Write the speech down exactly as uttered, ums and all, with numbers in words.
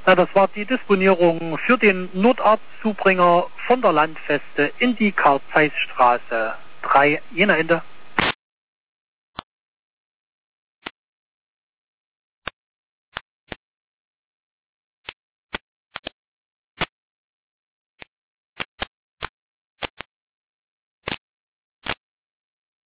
Na, das war die Disponierung für den Notarztzubringer von der Landfeste in die Karl-Zeiss-Straße drei, Jena Ende.